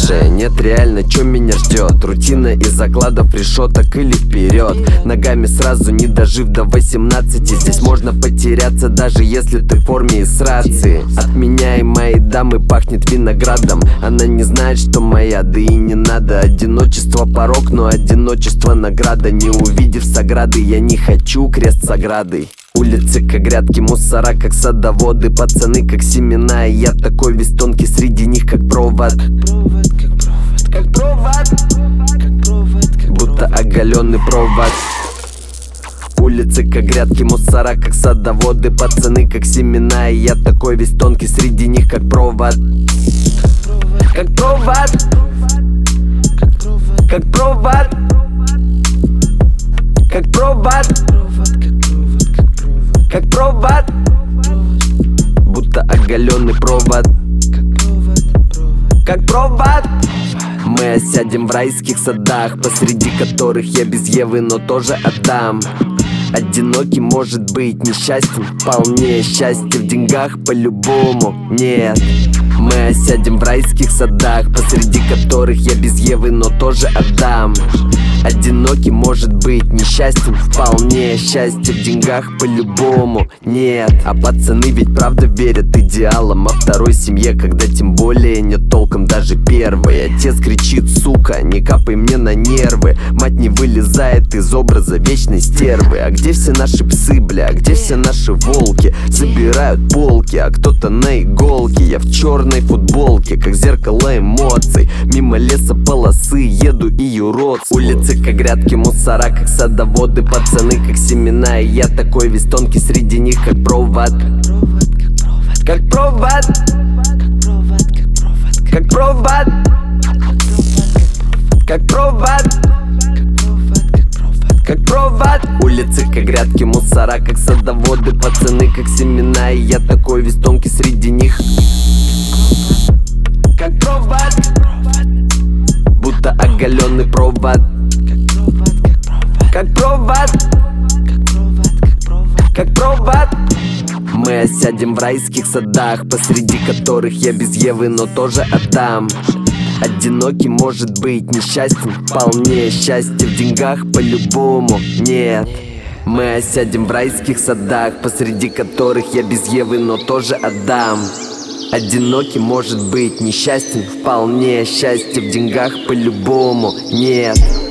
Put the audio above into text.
дальше? Нет, реально, чё меня ждет? Рутина из закладов, решеток или вперед? Ногами сразу, не дожив до 18. Здесь можно потеряться, даже если ты в форме и с рации. От меня и моей дамы пахнет виноградом. Она не знает, что моя, да и не надо. Одиночество порок, но одиночество награда. Не увидев саграды, я не хочу крест с оградой. Улицы как грядки, мусора как садоводы, пацаны как семена, и я такой весь тонкий среди них, как провод. Как провод, будто оголенный провод. Улицы как грядки, мусора как садоводы, пацаны как семена, и я такой весь тонкий среди них, как провод. Как провод, как провод, как провод, как провод, будто оголенный провод. Как провод. Мы осядем в райских садах, посреди которых я без Евы, но тоже отдам. Одинокий может быть несчастен, вполне. Счастье в деньгах по-любому нет. Мы осядем в райских садах, посреди которых я без Евы, но тоже отдам. Одинокий может быть несчастен, вполне. Счастье в деньгах по-любому нет. А пацаны ведь правда верят идеалам, а второй семье, когда тем более нет толком даже первой. Отец кричит: сука, не капай мне на нервы. Мать не вылезает из образа вечной стервы. А где все наши псы, бля, где все наши волки? Забирают полки, а кто-то на иголке. Я в черной футболке, как зеркало эмоций. Мимо леса полосы еду и юродствую. Улицы как грядки, мусора как садоводы, пацаны как семена, и я такой весь тонкий среди них, как провод. Как провод, как провод, как провод, как провод. Улицы как грядки, мусора как садоводы, пацаны как семена, и я такой весь тонкий среди них, как провод, будто оголенный провод. Как провод, как провод. Мы осядем в райских садах, посреди которых я без Евы, но тоже отдам. Одинокий может быть несчастен, вполне. Счастье в деньгах по-любому нет. Мы осядем в райских садах, посреди которых я без Евы, но тоже отдам. Одинокий может быть несчастен, вполне. Счастье в деньгах по-любому нет.